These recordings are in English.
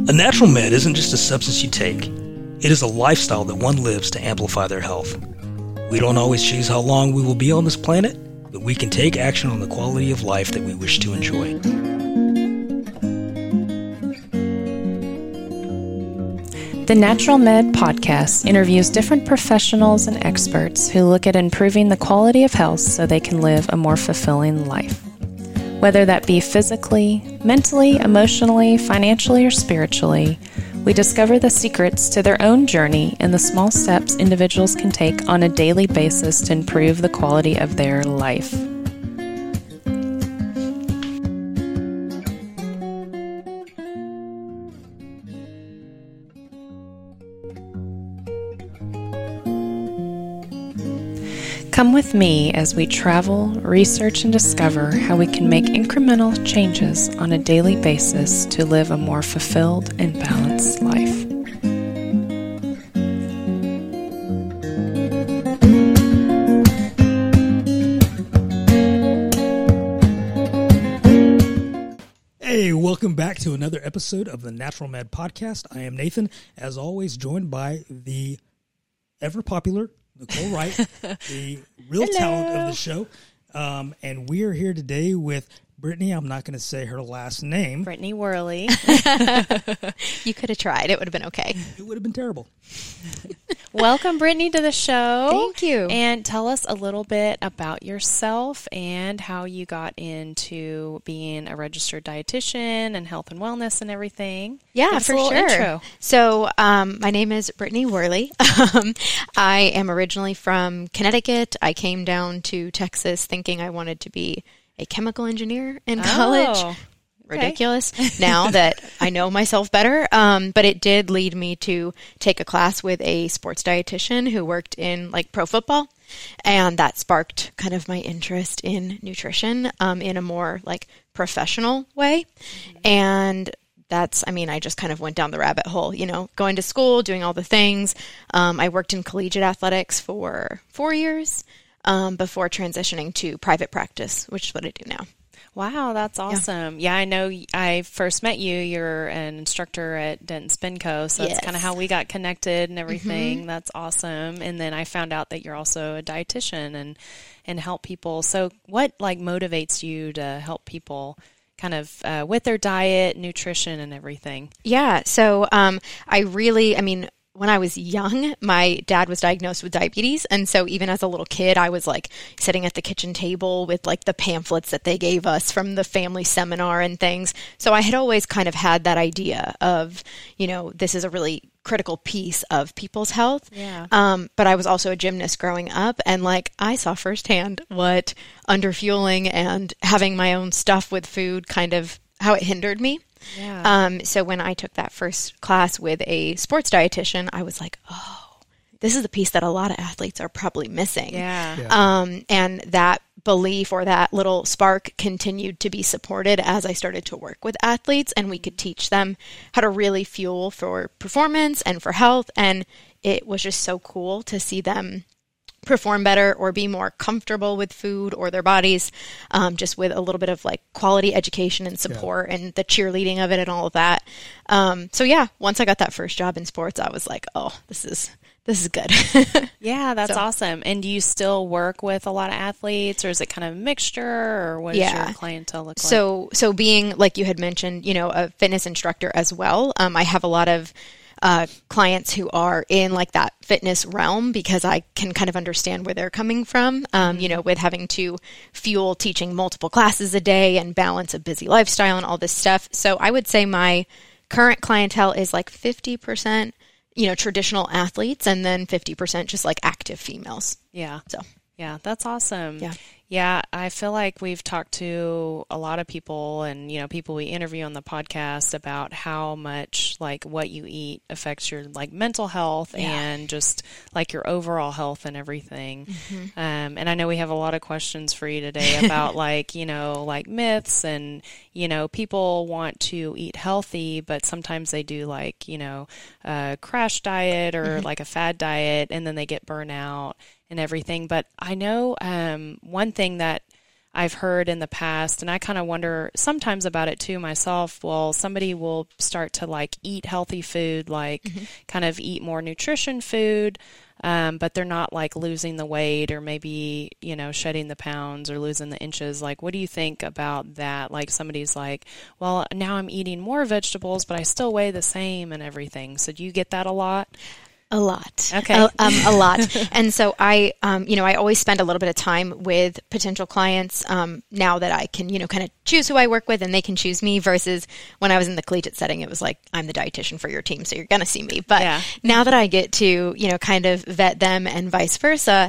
A natural med isn't just a substance you take. It is a lifestyle that one lives to amplify their health. We don't always choose how long we will be on this planet, but we can take action on the quality of life that we wish to enjoy. The Natural Med podcast interviews different professionals and experts who look at improving the quality of health so they can live a more fulfilling life. Whether that be physically, mentally, emotionally, financially, or spiritually, we discover the secrets to their own journey and the small steps individuals can take on a daily basis to improve the quality of their life. Come with me as we travel, research, and discover how we can make incremental changes on a daily basis to live a more fulfilled and balanced life. Hey, welcome back to another episode of the Natural Med Podcast. I am Nathan, as always, joined by the ever-popular Nicole Wright, the real talent of the show. And we are here today with Brittany. I'm not going to say her last name. Brittany Worley. You could have tried. It would have been okay. It would have been terrible. Welcome, Brittany, to the show. Thank you. And tell us a little bit about yourself and how you got into being a registered dietitian and health and wellness and everything. Yeah, Give us for a little sure. intro. So my name is Brittany Worley. I am originally from Connecticut. I came down to Texas thinking I wanted to be a chemical engineer in college. Okay. Ridiculous now that I know myself better. But it did lead me to take a class with a sports dietitian who worked in like pro football. And that sparked kind of my interest in nutrition in a more like professional way. And I just kind of went down the rabbit hole, going to school, doing all the things. I worked in collegiate athletics for 4 years before transitioning to private practice, which is what I do now. Wow, that's awesome. Yeah, I know I first met you. You're an instructor at Denton Spinco, so that's kind of how we got connected and everything. Mm-hmm. That's awesome. And then I found out that you're also a dietitian and help people. So what motivates you to help people kind of with their diet, nutrition, and everything? Yeah, so when I was young, my dad was diagnosed with diabetes. And so even as a little kid, I was sitting at the kitchen table with the pamphlets that they gave us from the family seminar and things. So I had always kind of had that idea of, this is a really critical piece of people's health. Yeah. But I was also a gymnast growing up. And I saw firsthand what underfueling and having my own stuff with food kind of how it hindered me. Yeah. So when I took that first class with a sports dietitian, I was like, oh, this is the piece that a lot of athletes are probably missing. Yeah. And that belief or that little spark continued to be supported as I started to work with athletes, and we could teach them how to really fuel for performance and for health. And it was just so cool to see them perform better or be more comfortable with food or their bodies, just with a little bit of quality education and support and the cheerleading of it and all of that. Once I got that first job in sports, I was like, oh, this is good. Yeah, that's awesome. And do you still work with a lot of athletes, or is it kind of a mixture, or what does your clientele look like? So being, like you had mentioned, a fitness instructor as well, I have a lot of clients who are in that fitness realm because I can kind of understand where they're coming from, with having to fuel teaching multiple classes a day and balance a busy lifestyle and all this stuff. So I would say my current clientele is 50%, traditional athletes, and then 50% just active females. Yeah. So. Yeah, that's awesome. Yeah. Yeah, I feel like we've talked to a lot of people and, people we interview on the podcast about how much what you eat affects your mental health and just your overall health and everything. Mm-hmm. And I know we have a lot of questions for you today about myths and, people want to eat healthy, but sometimes they do a crash diet or mm-hmm. a fad diet, and then they get burnout and everything. But I know one thing that I've heard in the past, and I kind of wonder sometimes about it too myself. Well, somebody will start to like eat healthy food, like kind of eat more nutrition food, but they're not like losing the weight or maybe, you know, shedding the pounds or losing the inches. Like, what do you think about that? Like somebody's like, well, now I'm eating more vegetables, but I still weigh the same and everything. So do you get that a lot? A lot. Okay. A lot. And so I always spend a little bit of time with potential clients now that I can, kind of choose who I work with and they can choose me versus when I was in the collegiate setting, it was like, I'm the dietitian for your team, so you're going to see me. But now that I get to, kind of vet them and vice versa,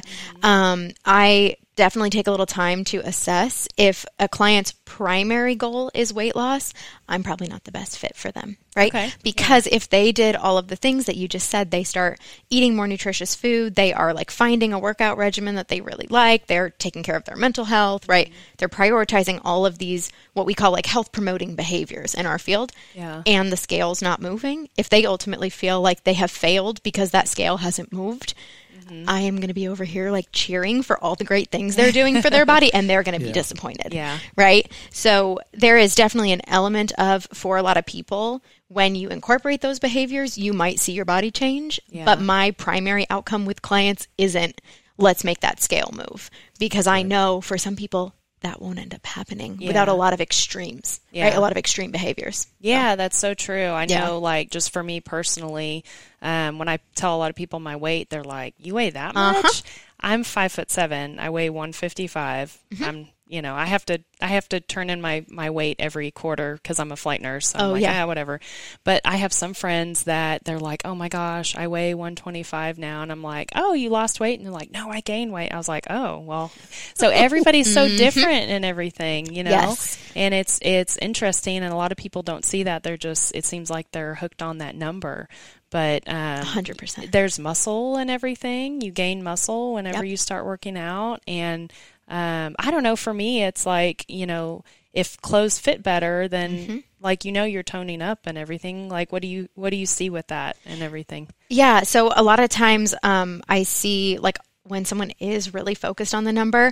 I definitely take a little time to assess if a client's primary goal is weight loss. I'm probably not the best fit for them, right? Okay. Because if they did all of the things that you just said, they start eating more nutritious food, they are like finding a workout regimen that they really like, they're taking care of their mental health, right? They're prioritizing all of these, what we call like health promoting behaviors in our field, and the scale's not moving. If they ultimately feel like they have failed because that scale hasn't moved, I am going to be over here like cheering for all the great things they're doing for their body, and they're going to be disappointed. Right? So there is definitely an element of, for a lot of people, when you incorporate those behaviors, you might see your body change. But my primary outcome with clients isn't, let's make that scale move. Because I know for some people, that won't end up happening without a lot of extremes, right? A lot of extreme behaviors. Yeah, that's so true. I know, like, just for me personally, when I tell a lot of people my weight, they're like, you weigh that much? I'm 5'7". I weigh 155. I'm, I have to turn in my weight every quarter because I'm a flight nurse. So I'm like, whatever. But I have some friends that they're like, oh my gosh, I weigh 125 now. And I'm like, oh, you lost weight? And they're like, no, I gained weight. I was like, oh, well, so everybody's so different and everything, Yes. and it's interesting. And a lot of people don't see that. They're just, it seems like they're hooked on that number. But 100%. There's muscle and everything. You gain muscle whenever you start working out. And I don't know, for me, it's like, if clothes fit better, then like, you're toning up and everything. Like, what do you see with that and everything? Yeah. So a lot of times I see, like, when someone is really focused on the number,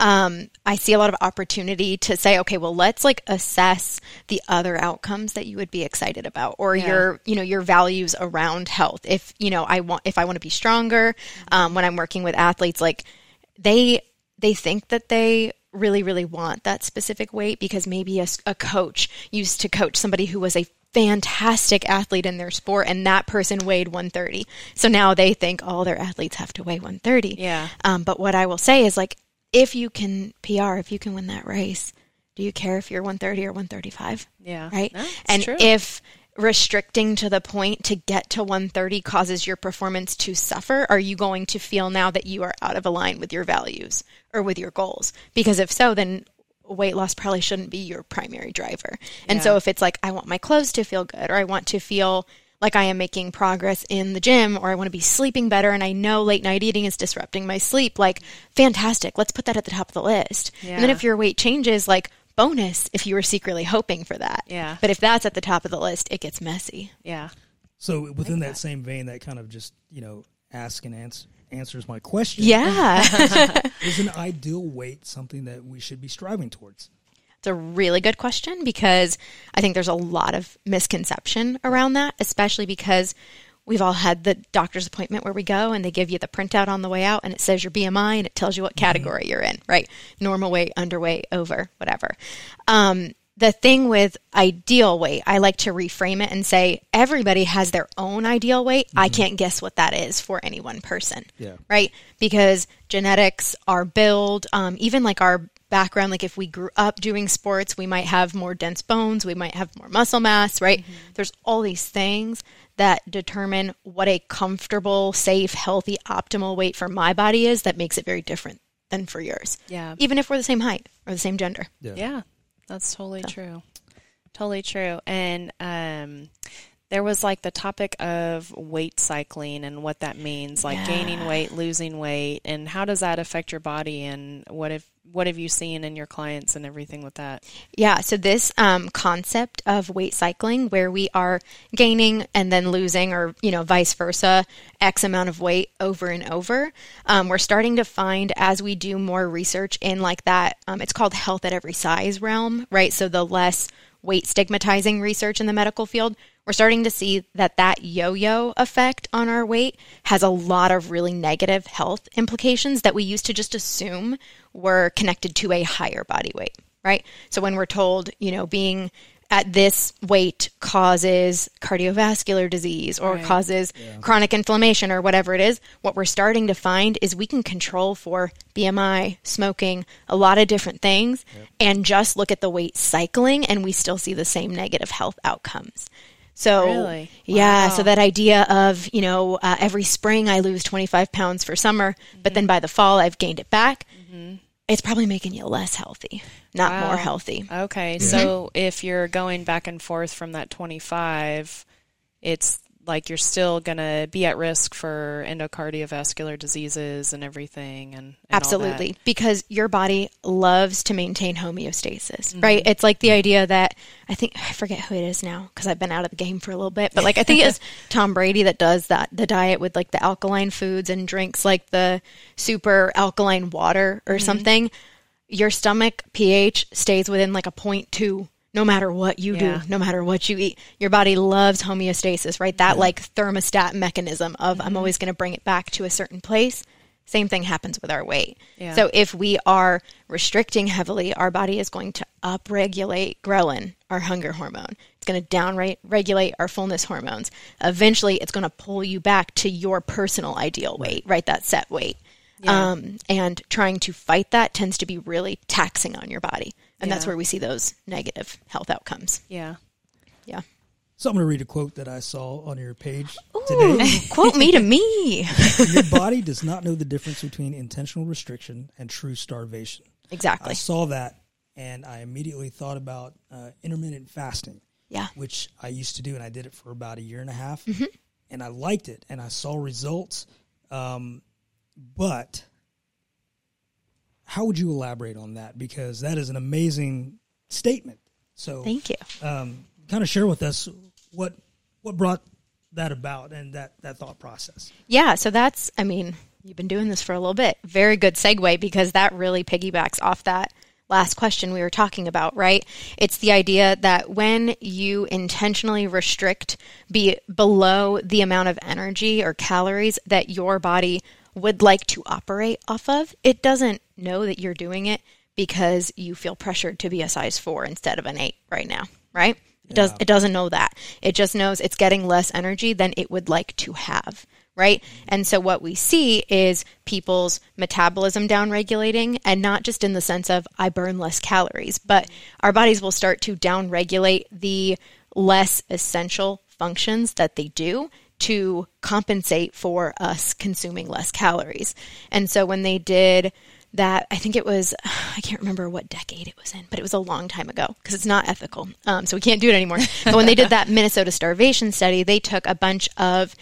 I see a lot of opportunity to say, okay, well, let's like assess the other outcomes that you would be excited about, or your values around health. If, I want to be stronger, when I'm working with athletes, like they think that they really, really want that specific weight because maybe a coach used to coach somebody who was a fantastic athlete in their sport, and that person weighed 130. So now they think all their athletes have to weigh 130. Yeah. But what I will say is, like, if you can PR, if you can win that race, do you care if you're 130 or 135? Yeah. Right? No, and true. if restricting to the point to get to 130 causes your performance to suffer, are you going to feel now that you are out of line with your values or with your goals? Because if so, then weight loss probably shouldn't be your primary driver. And so if it's like, I want my clothes to feel good, or I want to feel like I am making progress in the gym, or I want to be sleeping better, and I know late night eating is disrupting my sleep, like, fantastic, let's put that at the top of the list. And then if your weight changes, like, bonus if you were secretly hoping for that. Yeah. But if that's at the top of the list, it gets messy. Yeah. So within that same vein, that kind of just, ask and answers my question. Yeah. Is an ideal weight something that we should be striving towards? It's a really good question, because I think there's a lot of misconception around that, especially because we've all had the doctor's appointment where we go and they give you the printout on the way out and it says your BMI and it tells you what category you're in, right? Normal weight, underweight, over, whatever. The thing with ideal weight, I like to reframe it and say everybody has their own ideal weight. I can't guess what that is for any one person, right? Because genetics, our build, even like our background, like if we grew up doing sports, we might have more dense bones, we might have more muscle mass, right? There's all these things that determine what a comfortable, safe, healthy, optimal weight for my body is that makes it very different than for yours. Yeah. Even if we're the same height or the same gender. Yeah. That's totally true. Totally true. And There was like the topic of weight cycling and what that means, like gaining weight, losing weight, and how does that affect your body, and what have you seen in your clients and everything with that? Yeah, so this concept of weight cycling, where we are gaining and then losing, or vice versa, X amount of weight over and over, we're starting to find, as we do more research in like that, it's called health at every size realm, right? So the less weight stigmatizing research in the medical field, we're starting to see that yo-yo effect on our weight has a lot of really negative health implications that we used to just assume were connected to a higher body weight, right? So when we're told, being at this weight causes cardiovascular disease or causes chronic inflammation or whatever it is, what we're starting to find is we can control for BMI, smoking, a lot of different things, and just look at the weight cycling and we still see the same negative health outcomes. So, really? Yeah, Wow. so that idea of, every spring I lose 25 pounds for summer, but then by the fall I've gained it back, it's probably making you less healthy, not more healthy. Okay, so if you're going back and forth from that 25, it's like you're still going to be at risk for endocardiovascular diseases and everything. And Absolutely, all that. because your body loves to maintain homeostasis, right? It's like the idea that, I forget who it is now because I've been out of the game for a little bit, but like I think it's Tom Brady that does the diet with like the alkaline foods and drinks like the super alkaline water or something. Your stomach pH stays within like a 0.2 no matter what you do, no matter what you eat. Your body loves homeostasis, right? That like thermostat mechanism of I'm always going to bring it back to a certain place. Same thing happens with our weight. Yeah. So if we are restricting heavily, our body is going to upregulate ghrelin, our hunger hormone. It's going to downregulate our fullness hormones. Eventually, it's going to pull you back to your personal ideal weight, right? That set weight. Yeah. And trying to fight that tends to be really taxing on your body. And that's where we see those negative health outcomes. Yeah. Yeah. So I'm going to read a quote that I saw on your page Ooh, today. Quote me to me. Your body does not know the difference between intentional restriction and true starvation. Exactly. I saw that, and I immediately thought about intermittent fasting, which I used to do, and I did it for about a year and a half, and I liked it, and I saw results. But how would you elaborate on that? Because that is an amazing statement. So thank you. Kind of share with us what brought that about and that thought process. Yeah, so that's, you've been doing this for a little bit. Very good segue, because that really piggybacks off that last question we were talking about, right? It's the idea that when you intentionally restrict below the amount of energy or calories that your body would like to operate off of, it doesn't know that you're doing it because you feel pressured to be a size 4 instead of an 8 right now, right? It doesn't know that. It just knows it's getting less energy than it would like to have, right? And so what we see is people's metabolism downregulating, and not just in the sense of I burn less calories, but our bodies will start to downregulate the less essential functions that they do to compensate for us consuming less calories. And so when they did that, I think it was, I can't remember what decade it was in, but it was a long time ago because it's not ethical. So we can't do it anymore. But when they did that Minnesota starvation study, they took a bunch of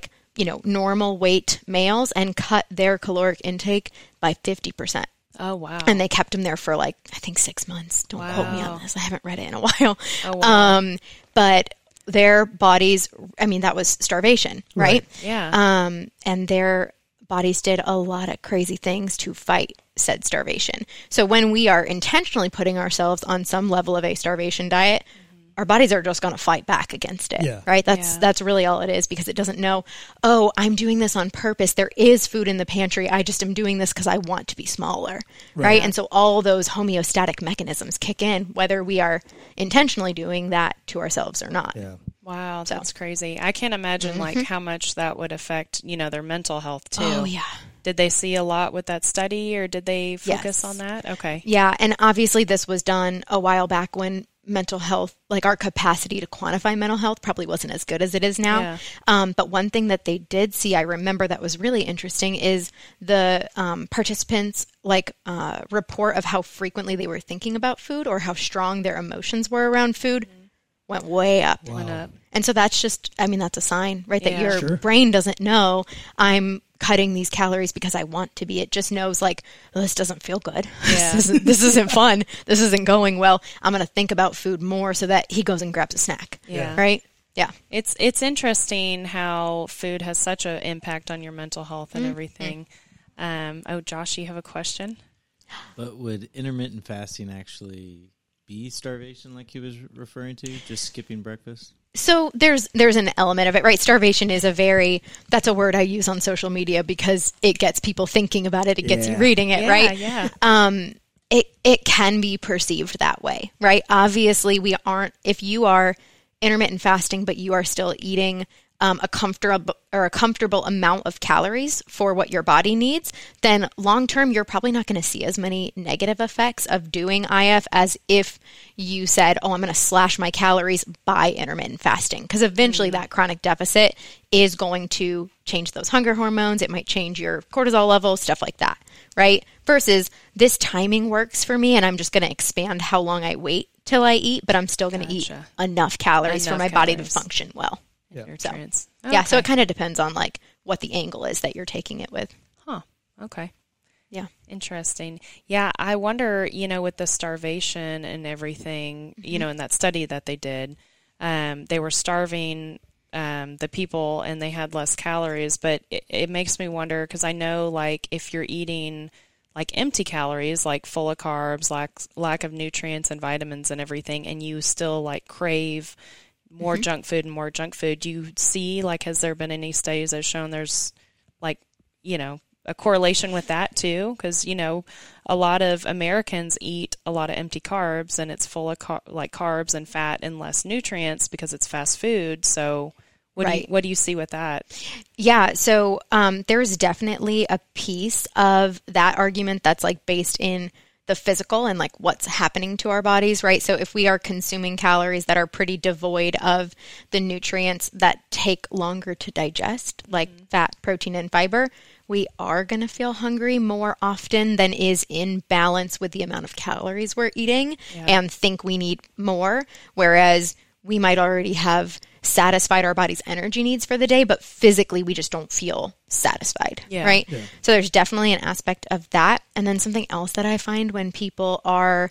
normal weight males and cut their caloric intake by 50%. Oh, wow. And they kept them there for I think 6 months. Don't quote me on this. I haven't read it in a while. Oh, wow. But their bodies, that was starvation, right? Yeah. And their bodies did a lot of crazy things to fight said starvation. So when we are intentionally putting ourselves on some level of a starvation diet, our bodies are just going to fight back against it, right? That's really all it is, because it doesn't know, oh, I'm doing this on purpose. There is food in the pantry. I just am doing this because I want to be smaller, right? And so all those homeostatic mechanisms kick in, whether we are intentionally doing that to ourselves or not. Yeah. Wow, that's crazy. I can't imagine how much that would affect, their mental health too. Oh, yeah. Did they see a lot with that study, or did they focus on that? Okay. Yeah, and obviously this was done a while back when mental health, our capacity to quantify mental health probably wasn't as good as it is now. Yeah. But one thing that they did see, I remember that was really interesting, is the participants report of how frequently they were thinking about food or how strong their emotions were around food went way up. Wow. Went up. And so that's just, I mean, that's a sign, right? That Yeah. your Sure. brain doesn't know I'm cutting these calories because I want to be. It just knows like, oh, this doesn't feel good. Yeah. This isn't fun. This isn't going well. I'm going to think about food more so that he goes and grabs a snack. Yeah. Right? Yeah. It's interesting how food has such an impact on your mental health and everything. Josh, you have a question? But would intermittent fasting actually be starvation like he was referring to, just skipping breakfast? So there's an element of it, right? Starvation is that's a word I use on social media because it gets people thinking about it. It gets you Yeah. reading it, Yeah, right? yeah. It can be perceived that way, right? Obviously, if you are intermittent fasting, but you are still eating a comfortable amount of calories for what your body needs, then long term, you're probably not going to see as many negative effects of doing IF as if you said, oh, I'm going to slash my calories by intermittent fasting. Because eventually that chronic deficit is going to change those hunger hormones. It might change your cortisol levels, stuff like that, right? Versus this timing works for me and I'm just going to expand how long I wait till I eat, but I'm still going to eat Gotcha. enough calories for Enough my body to calories. function well. Yeah. Nutrients. Yeah, so Okay. it kind of depends on like what the angle is that you're taking it with. Huh. Okay. Yeah. Interesting. Yeah, I wonder, with the starvation and everything, in that study that they did, they were starving the people and they had less calories, but it makes me wonder because I know like if you're eating like empty calories, like full of carbs, lack of nutrients and vitamins and everything, and you still like crave more junk food and more junk food, do you see like has there been any studies that have shown there's like, a correlation with that too? Because, a lot of Americans eat a lot of empty carbs and it's full of carbs and fat and less nutrients because it's fast food. So what do you see with that? Yeah, so there's definitely a piece of that argument that's like based in the physical and like what's happening to our bodies, right? So if we are consuming calories that are pretty devoid of the nutrients that take longer to digest, like fat, protein, and fiber, we are going to feel hungry more often than is in balance with the amount of calories we're eating and think we need more. Whereas we might already have satisfied our body's energy needs for the day, but physically we just don't feel satisfied, right? Yeah. So there's definitely an aspect of that. And then something else that I find when people are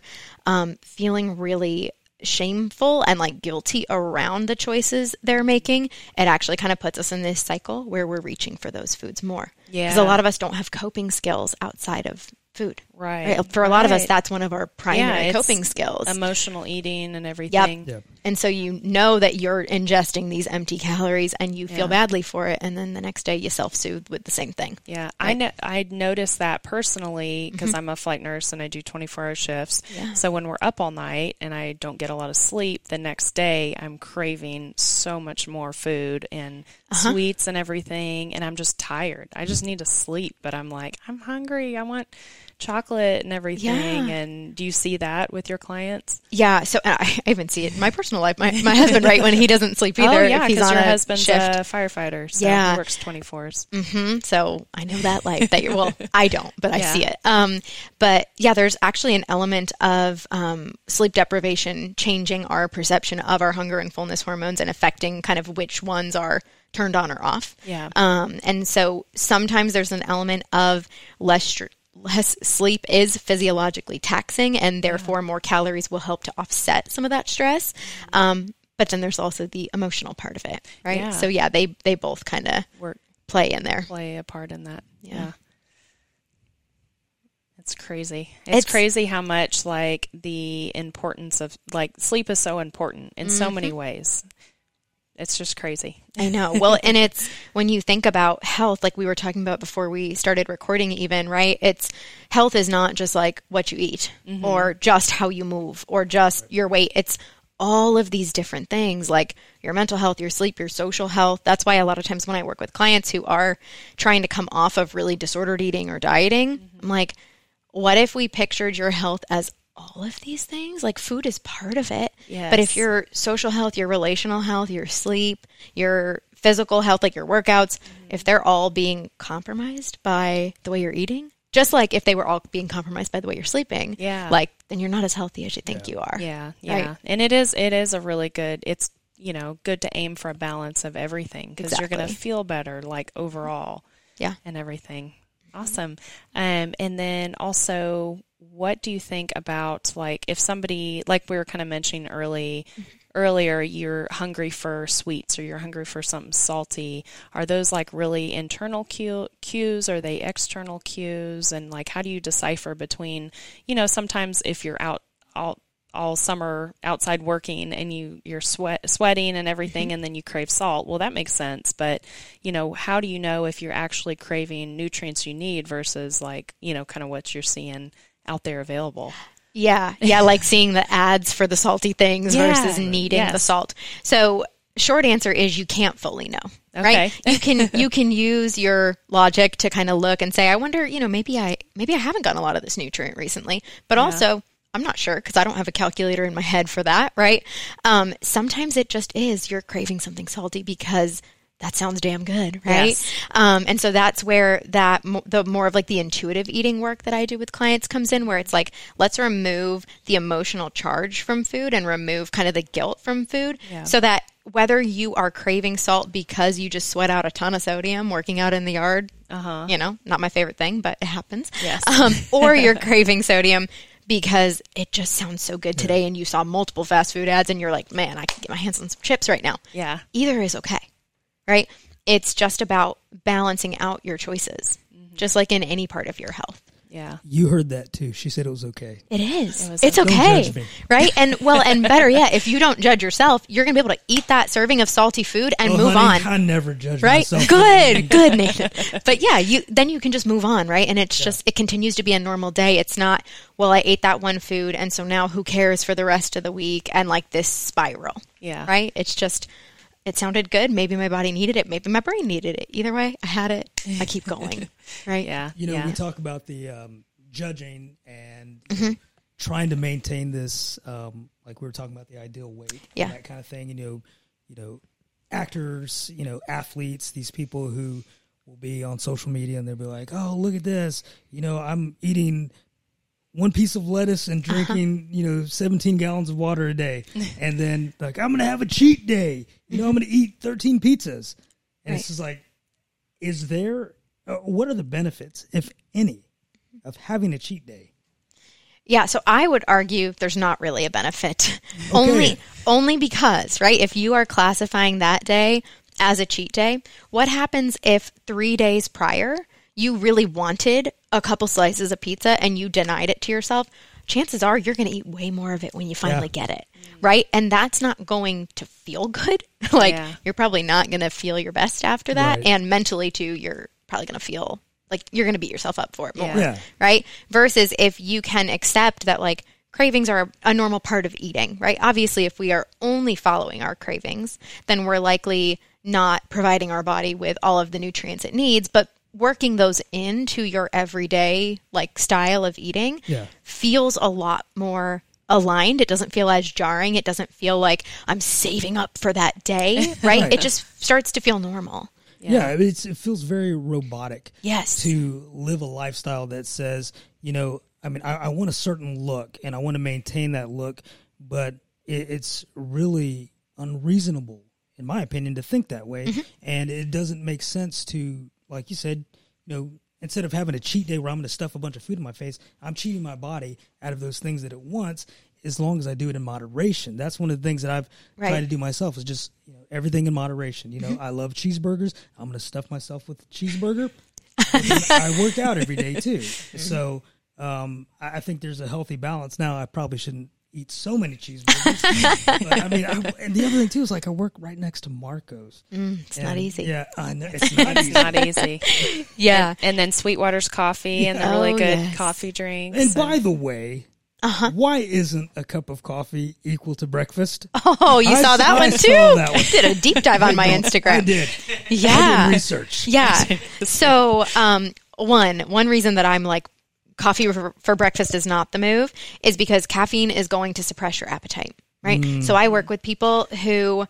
feeling really shameful and like guilty around the choices they're making, it actually kind of puts us in this cycle where we're reaching for those foods more. Yeah. Because a lot of us don't have coping skills outside of food. Right. For a lot of us, that's one of our primary it's coping skills. Emotional eating and everything. Yep. And so you know that you're ingesting these empty calories and you feel badly for it. And then the next day you self-soothe with the same thing. Yeah. Right? I noticed that personally because I'm a flight nurse and I do 24-hour shifts. Yeah. So when we're up all night and I don't get a lot of sleep, the next day I'm craving so much more food and sweets and everything. And I'm just tired. I just need to sleep. But I'm like, I'm hungry. I want chocolate and everything. And do you see that with your clients? Yeah. So I even see it in my personal life. My husband, right, when he doesn't sleep either. Oh, yeah, because your husband's shift. a firefighter. So he works 24s. So I know that life that well, I don't, but I see it. But yeah, there's actually an element of sleep deprivation changing our perception of our hunger and fullness hormones and affecting kind of which ones are turned on or off. Yeah. And so sometimes there's an element of less sleep is physiologically taxing and therefore more calories will help to offset some of that stress. But then there's also the emotional part of it, right? Yeah. So yeah, they both kind of play in there. Play a part in that. Yeah. It's crazy. It's crazy how much like the importance of like sleep is so important in so many ways. It's just crazy. I know. Well, and it's when you think about health, like we were talking about before we started recording even, right? It's health is not just like what you eat or just how you move or just your weight. It's all of these different things like your mental health, your sleep, your social health. That's why a lot of times when I work with clients who are trying to come off of really disordered eating or dieting, I'm like, what if we pictured your health as all of these things? Like food is part of it. Yes. But if your social health, your relational health, your sleep, your physical health, like your workouts, if they're all being compromised by the way you're eating, Just like if they were all being compromised by the way you're sleeping, Yeah. like then you're not as healthy as you think you are. Yeah. Right. And it is a really good, it's, good to aim for a balance of everything because you're going to feel better, like overall. Yeah. And everything. Awesome. And then also, what do you think about, like, if somebody, like we were kind of mentioning earlier, you're hungry for sweets or you're hungry for something salty. Are those like really internal cues? Are they external cues? And like, how do you decipher between, sometimes if you're out all summer outside working and you're sweating and everything, and then you crave salt. Well, that makes sense. But, how do you know if you're actually craving nutrients you need versus like, kind of what you're seeing out there available? Yeah. Yeah. Like seeing the ads for the salty things versus needing the salt. So short answer is you can't fully know, right? You can use your logic to kind of look and say, I wonder, maybe I haven't gotten a lot of this nutrient recently, but also I'm not sure because I don't have a calculator in my head for that, right? Sometimes it just is you're craving something salty because that sounds damn good, right? Yes. And so that's where the more of like the intuitive eating work that I do with clients comes in, where it's like, let's remove the emotional charge from food and remove kind of the guilt from food so that whether you are craving salt because you just sweat out a ton of sodium working out in the yard, not my favorite thing, but it happens. Yes. Or you're craving sodium because it just sounds so good today and you saw multiple fast food ads and you're like, man, I can get my hands on some chips right now. Yeah. Either is okay, right? It's just about balancing out your choices, just like in any part of your health. Yeah. You heard that too. She said it was okay. It is. It's okay. Don't judge me. Right? And better yet, if you don't judge yourself, you're going to be able to eat that serving of salty food and move honey, on. I never judge right? myself. Good, Nathan. But yeah, then you can just move on, right? And it's just, it continues to be a normal day. It's not, well, I ate that one food and so now who cares for the rest of the week, and like this spiral. Yeah. Right? It's just, it sounded good. Maybe my body needed it. Maybe my brain needed it. Either way, I had it. I keep going. Right? Yeah. We talk about the judging and trying to maintain this, like we were talking about the ideal weight, and that kind of thing. Actors, athletes, these people who will be on social media and they'll be like, "Oh, look at this! I'm eating one piece of lettuce and drinking, 17 gallons of water a day, and then like I'm gonna have a cheat day. I'm gonna eat 13 pizzas." And it's just like, is there? What are the benefits, if any, of having a cheat day? Yeah, so I would argue there's not really a benefit. Only because, right, if you are classifying that day as a cheat day, what happens if 3 days prior you really wanted a couple slices of pizza and you denied it to yourself? Chances are you're going to eat way more of it when you finally get it, right? And that's not going to feel good. You're probably not going to feel your best after that. Right. And mentally, too, you're probably going to feel like you're going to beat yourself up for it more, Yeah. right? Versus if you can accept that, like, cravings are a normal part of eating, right? Obviously, if we are only following our cravings, then we're likely not providing our body with all of the nutrients it needs, but working those into your everyday like style of eating feels a lot more aligned. It doesn't feel as jarring. It doesn't feel like I'm saving up for that day, right? It just starts to feel normal. Yeah, it feels very robotic. Yes. To live a lifestyle that says, I want a certain look and I want to maintain that look, but it's really unreasonable, in my opinion, to think that way. And it doesn't make sense to, like you said, instead of having a cheat day where I'm going to stuff a bunch of food in my face, I'm cheating my body out of those things that it wants, as long as I do it in moderation. That's one of the things that I've tried to do myself, is just everything in moderation. I love cheeseburgers. I'm going to stuff myself with a cheeseburger. I work out every day too. So I think there's a healthy balance. Now, I probably shouldn't eat so many cheeseburgers. But and the other thing too is, like, I work right next to Marco's. It's not easy. Yeah, I know. It's not easy. Not easy. Yeah. And then Sweetwater's coffee and the really good coffee drinks. And by the way, why isn't a cup of coffee equal to breakfast? Oh, you saw that one too? Saw that one. Did a deep dive on my Instagram. I did. Yeah. I did research. Yeah. So, one reason that I'm like, coffee for breakfast is not the move, is because caffeine is going to suppress your appetite, right? So I work with people who,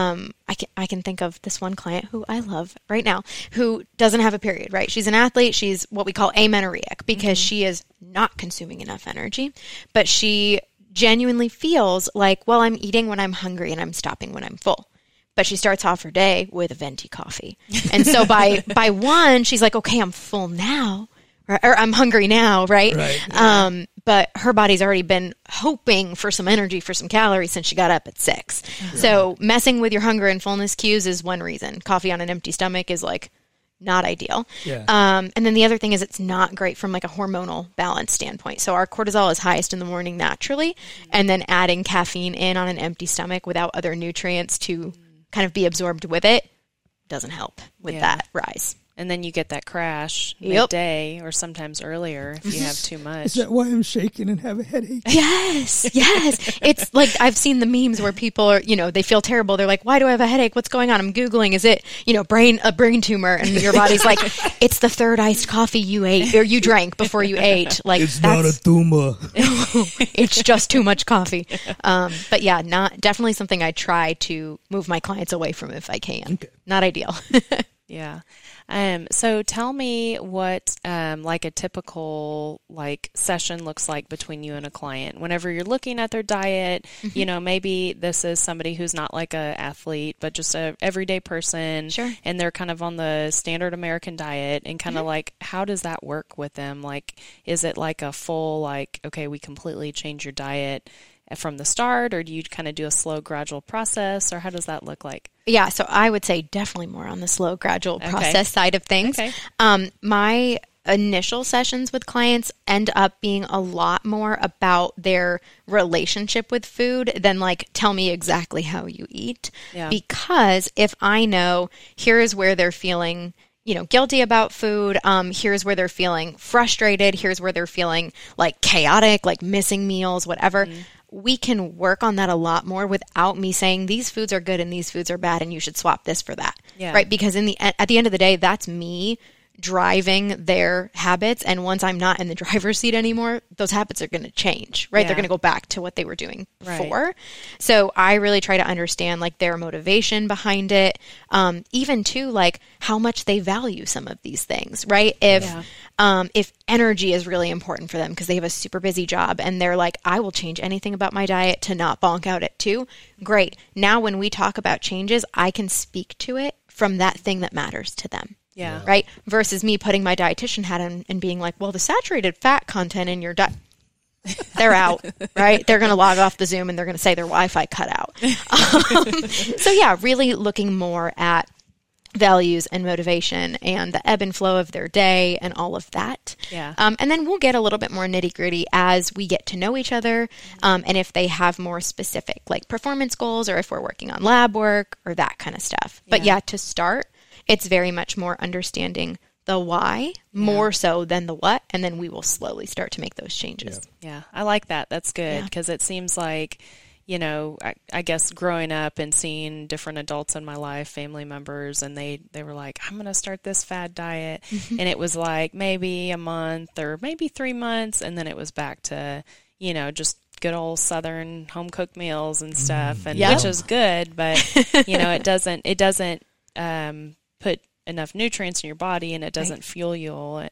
I can think of this one client who I love right now, who doesn't have a period, right? She's an athlete. She's what we call amenorrheic because she is not consuming enough energy, but she genuinely feels like, well, I'm eating when I'm hungry and I'm stopping when I'm full. But she starts off her day with a venti coffee. And so by 1, she's like, okay, I'm full now, or I'm hungry now, right? Right. But her body's already been hoping for some energy, for some calories since she got up at 6. So messing with your hunger and fullness cues is one reason. Coffee on an empty stomach is like not ideal. Yeah. And then the other thing is it's not great from like a hormonal balance standpoint. So our cortisol is highest in the morning naturally, and then adding caffeine in on an empty stomach without other nutrients to kind of be absorbed with it doesn't help with that rise. And then you get that crash Yep. midday or sometimes earlier if you have too much. Is that why I'm shaking and have a headache? Yes. It's like I've seen the memes where people are, they feel terrible. They're like, why do I have a headache? What's going on? I'm Googling, is it, a brain tumor? And your body's like, it's the 3rd iced coffee you ate or you drank before you ate. Like It's not a tumor. it's just too much coffee. But yeah, definitely something I try to move my clients away from if I can. Okay. Not ideal. Yeah. So tell me what like a typical like session looks like between you and a client. Whenever you're looking at their diet, maybe this is somebody who's not like a athlete, but just a everyday person. Sure. And they're kind of on the standard American diet, and kind of like, how does that work with them? Like, is it like a full like, okay, we completely change your diet from the start, or do you kind of do a slow, gradual process, or how does that look like? Yeah, so I would say definitely more on the slow, gradual process side of things. Okay. My initial sessions with clients end up being a lot more about their relationship with food than like, tell me exactly how you eat. Yeah. Because if I know here is where they're feeling guilty about food. Here's where they're feeling frustrated. Here's where they're feeling like chaotic, like missing meals, whatever. We can work on that a lot more without me saying these foods are good and these foods are bad and you should swap this for that. Yeah. Right? Because at the end of the day, that's me driving their habits. And once I'm not in the driver's seat anymore, those habits are going to change, right? Yeah. They're going to go back to what they were doing Right. before. So I really try to understand like their motivation behind it. Even too, like how much they value some of these things, right? If energy is really important for them because they have a super busy job and they're like, I will change anything about my diet to not bonk out at 2. Great. Now when we talk about changes, I can speak to it from that thing that matters to them. Yeah. Right? Versus me putting my dietitian hat on and being like, well, the saturated fat content in your diet, they're out, right? They're going to log off the Zoom and they're going to say their Wi-Fi cut out. So yeah, really looking more at values and motivation and the ebb and flow of their day and all of that. Yeah. And then we'll get a little bit more nitty gritty as we get to know each other. And if they have more specific like performance goals or if we're working on lab work or that kind of stuff. But yeah, to start, it's very much more understanding the why more so than the what. And then we will slowly start to make those changes. Yeah. I like that. That's good because it seems like, I guess growing up and seeing different adults in my life, family members, and they were like, I'm going to start this fad diet. And it was like maybe a month or maybe 3 months. And then it was back to, just good old Southern home cooked meals and stuff, and which is good, but it doesn't put enough nutrients in your body, and it doesn't fuel you,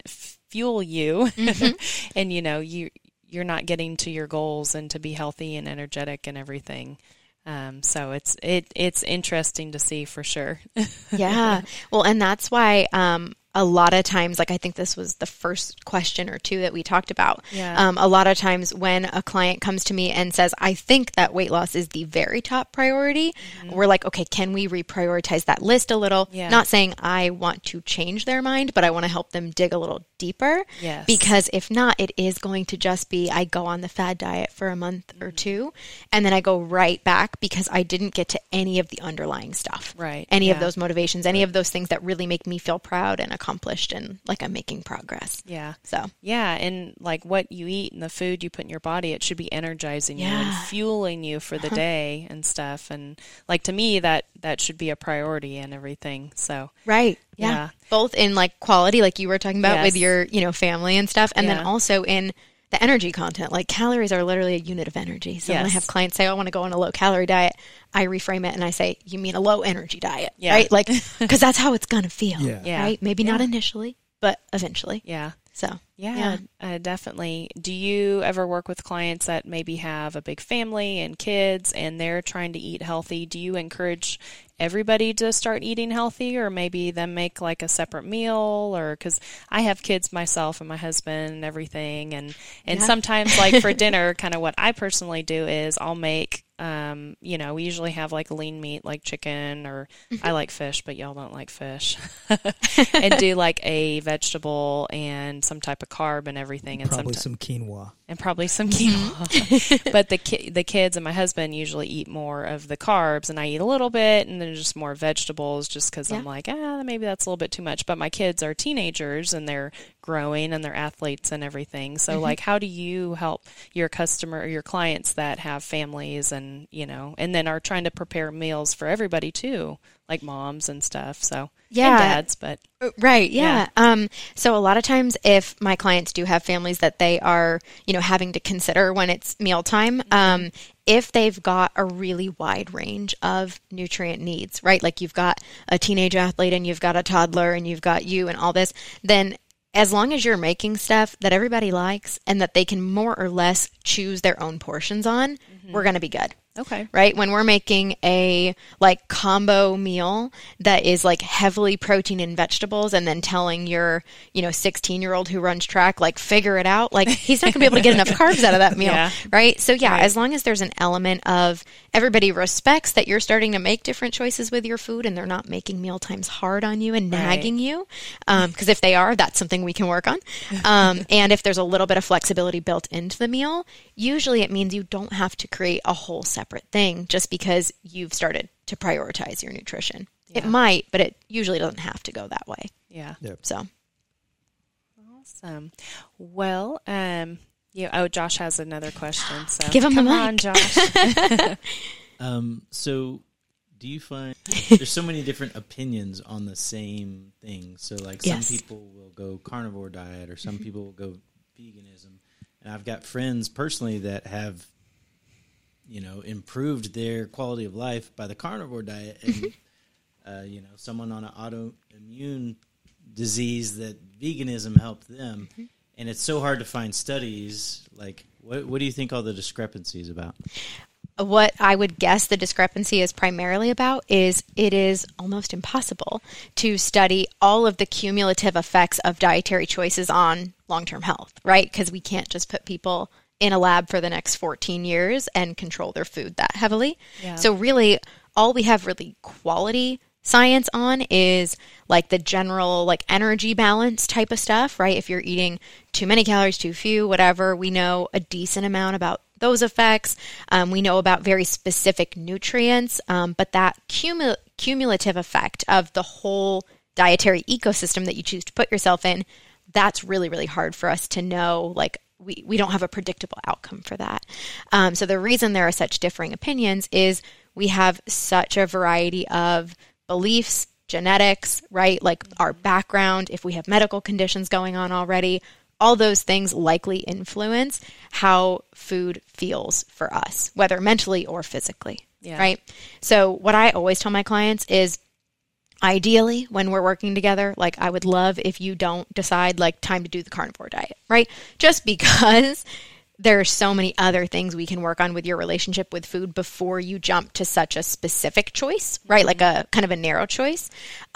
and you're not getting to your goals and to be healthy and energetic and everything. So it's interesting to see for sure. Yeah. Well, and that's why a lot of times, like I think this was the first question or 2 that we talked about. Yeah. A lot of times when a client comes to me and says, I think that weight loss is the very top priority, we're like, okay, can we reprioritize that list a little? Yeah. Not saying I want to change their mind, but I want to help them dig a little deeper. Yes. Because if not, it is going to just be, I go on the fad diet for a month or 2, and then I go right back because I didn't get to any of the underlying stuff. Right. Any of Yeah. those motivations, any of those things that really make me feel proud and accomplished and like I'm making progress. Yeah. So, Yeah, and like what you eat and the food you put in your body, it should be energizing you and fueling you for the day and stuff. And like to me, that should be a priority and everything. So right. Yeah. Yeah. Both in like quality, like you were talking about Yes. with your, family and stuff. And then Yeah. also in the energy content. Like calories are literally a unit of energy. So when I have clients say, I want to go on a low calorie diet, I reframe it and I say, you mean a low energy diet, right? Like, because that's how it's going to feel, right? Maybe not initially, but eventually. Yeah. So, definitely. Do you ever work with clients that maybe have a big family and kids and they're trying to eat healthy? Do you encourage everybody to start eating healthy, or maybe them make like a separate meal? Or because I have kids myself and my husband and everything, and sometimes like for dinner, kind of what I personally do is I'll make we usually have like lean meat, like chicken, or I like fish, but y'all don't like fish, and do like a vegetable and some type of carb and everything, and probably some quinoa. But the kids and my husband usually eat more of the carbs, and I eat a little bit, and then just more vegetables, just because I'm like, maybe that's a little bit too much. But my kids are teenagers and they're growing and they're athletes and everything. So like, how do you help your customer or your clients that have families and then are trying to prepare meals for everybody too, like moms and stuff? So and dads, but right, so a lot of times, if my clients do have families that they are having to consider when it's mealtime, if they've got a really wide range of nutrient needs, right? Like you've got a teenage athlete and you've got a toddler and you've got you and all this, then as long as you're making stuff that everybody likes and that they can more or less choose their own portions on, we're going to be good. Okay. Right? When we're making a like combo meal that is like heavily protein and vegetables, and then telling your, 16-year-old who runs track, like figure it out, like he's not gonna be able to get enough carbs out of that meal. Right? So as long as there's an element of everybody respects that you're starting to make different choices with your food and they're not making meal times hard on you and nagging you. Because if they are, that's something we can work on. And if there's a little bit of flexibility built into the meal, usually it means you don't have to create a whole separate thing just because you've started to prioritize your nutrition. It might, but it usually doesn't have to go that way. Yeah. Yep. So awesome. Well, Josh has another question. So give him the mic. Come on, Josh. So do you find there's so many different opinions on the same thing? So like some people will go carnivore diet, or some people will go veganism. And I've got friends personally that have improved their quality of life by the carnivore diet, and someone on an autoimmune disease that veganism helped them, and it's so hard to find studies. Like, what do you think all the discrepancies about? What I would guess the discrepancy is primarily about is it is almost impossible to study all of the cumulative effects of dietary choices on long-term health, right? Because we can't just put people in a lab for the next 14 years and control their food that heavily. Yeah. So really, all we have really quality science on is like the general like energy balance type of stuff, right? If you're eating too many calories, too few, whatever, we know a decent amount about those effects. We know about very specific nutrients, but that cumulative effect of the whole dietary ecosystem that you choose to put yourself in, that's really, really hard for us to know. Like, we don't have a predictable outcome for that. So the reason there are such differing opinions is we have such a variety of beliefs, genetics, right? Like our background, if we have medical conditions going on already, all those things likely influence how food feels for us, whether mentally or physically, right? So what I always tell my clients is, ideally, when we're working together, like I would love if you don't decide like time to do the carnivore diet, right? Just because there are so many other things we can work on with your relationship with food before you jump to such a specific choice, right? Like a kind of a narrow choice.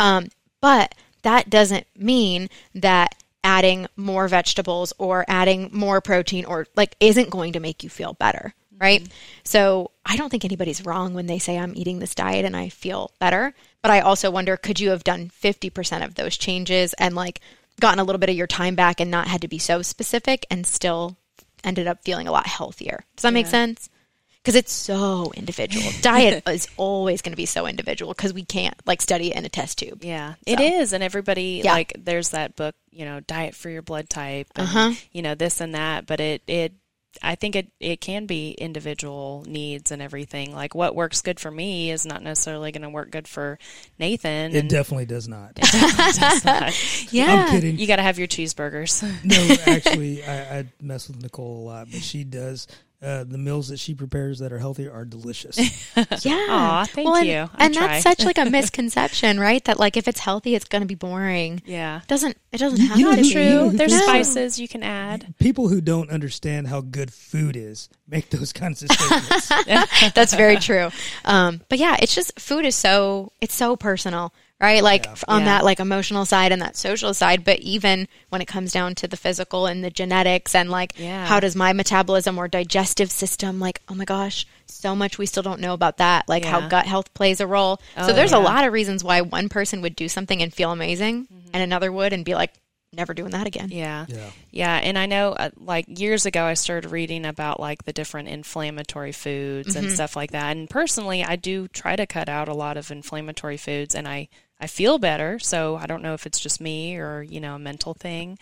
But that doesn't mean that adding more vegetables or adding more protein or like isn't going to make you feel better, right? So I don't think anybody's wrong when they say I'm eating this diet and I feel better. But I also wonder, could you have done 50% of those changes and like gotten a little bit of your time back and not had to be so specific and still ended up feeling a lot healthier? Does that make sense? Because it's so individual. Diet is always going to be so individual because we can't like study it in a test tube. Yeah, it is. And everybody, like there's that book, Diet for Your Blood Type, and, this and that. But it I think it can be individual needs and everything. Like what works good for me is not necessarily going to work good for Nathan. It definitely does not. It definitely does not. Yeah. I'm kidding. You got to have your cheeseburgers. No, actually, I mess with Nicole a lot, but she does. The meals that she prepares that are healthy are delicious. Yeah. Aw, thank well, you. And that's such like a misconception, right? That like if it's healthy, it's going to be boring. Yeah. It doesn't have You know to who- be. True. There's No. spices you can add. People who don't understand how good food is make those kinds of statements. That's very true. But yeah, it's just food is it's so personal, right? Like on Yeah. that like emotional side and that social side, but even when it comes down to the physical and the genetics and like Yeah. how does my metabolism or digestive system, like, oh my gosh, so much we still don't know about that, like how Yeah. gut health plays a role. Oh, So there's a yeah. lot of reasons why one person would do something and feel amazing and another would and be like, never doing that again. Yeah. Yeah. Yeah. And I know like years ago, I started reading about like the different inflammatory foods and stuff like that. And personally, I do try to cut out a lot of inflammatory foods and I feel better. So I don't know if it's just me or, a mental thing.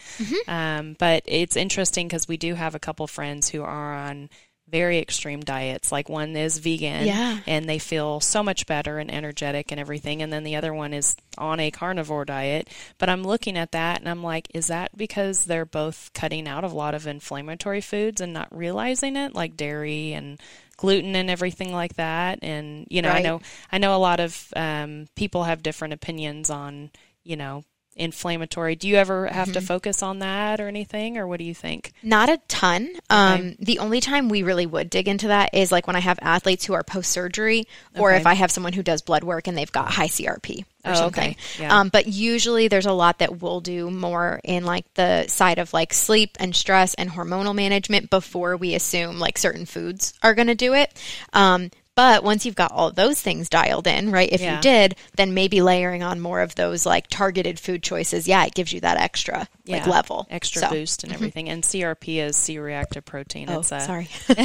But it's interesting because we do have a couple friends who are on very extreme diets. Like one is vegan Yeah. and they feel so much better and energetic and everything. And then the other one is on a carnivore diet. But I'm looking at that and I'm like, is that because they're both cutting out a lot of inflammatory foods and not realizing it, like dairy and gluten and everything like that? And, Right. I know a lot of people have different opinions on, inflammatory. Do you ever have to focus on that or anything, or what do you think? Not a ton. The only time we really would dig into that is like when I have athletes who are post-surgery or Okay. if I have someone who does blood work and they've got high CRP or Oh, something. okay. Yeah. But usually there's a lot that we'll do more in like the side of like sleep and stress and hormonal management before we assume like certain foods are going to do it. But once you've got all of those things dialed in, right, if Yeah. you did, then maybe layering on more of those like targeted food choices, it gives you that extra like Yeah. level. Extra So, boost and everything. And CRP is C-reactive protein. Oh, It's sorry.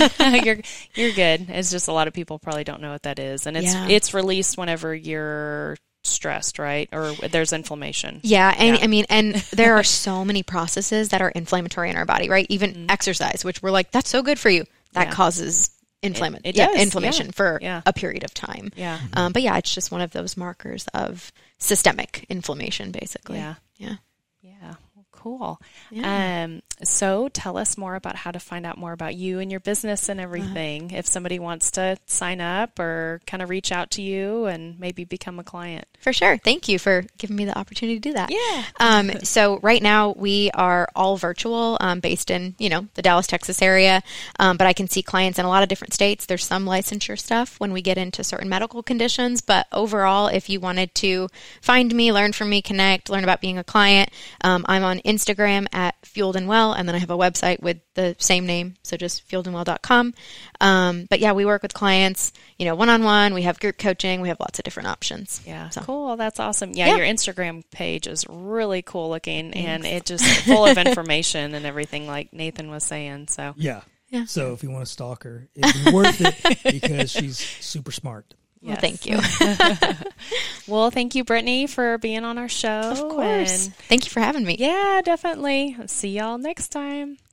you're good. It's just a lot of people probably don't know what that is, and Yeah. it's released whenever you're stressed, right? Or there's inflammation. Yeah, and Yeah. I mean, and there are so many processes that are inflammatory in our body, right? Even exercise, which we're like, that's so good for you. That Yeah. causes It does, inflammation yeah. for Yeah. a period of time. Yeah. But yeah, it's just one of those markers of systemic inflammation, basically. Yeah. Yeah. Yeah. Well, cool. Yeah. So tell us more about how to find out more about you and your business and everything. If somebody wants to sign up or kind of reach out to you and maybe become a client. For sure. Thank you for giving me the opportunity to do that. Yeah. So right now we are all virtual, based in, the Dallas, Texas area. But I can see clients in a lot of different states. There's some licensure stuff when we get into certain medical conditions. But overall, if you wanted to find me, learn from me, connect, learn about being a client, I'm on Instagram at Fueled and Well. And then I have a website with the same name. So just fueledandwell.com. But yeah, we work with clients, one-on-one. We have group coaching. We have lots of different options. Yeah, So. cool. That's awesome. Yeah, Yeah. your Instagram page is really cool looking, and it just full of information and everything, like Nathan was saying. So Yeah. Yeah. So if you want to stalk her, it'd be worth it because she's super smart. Well, yes. thank you. Well, thank you, Brittany, for being on our show. Of course. And Thank you for having me. yeah, definitely. See y'all next time.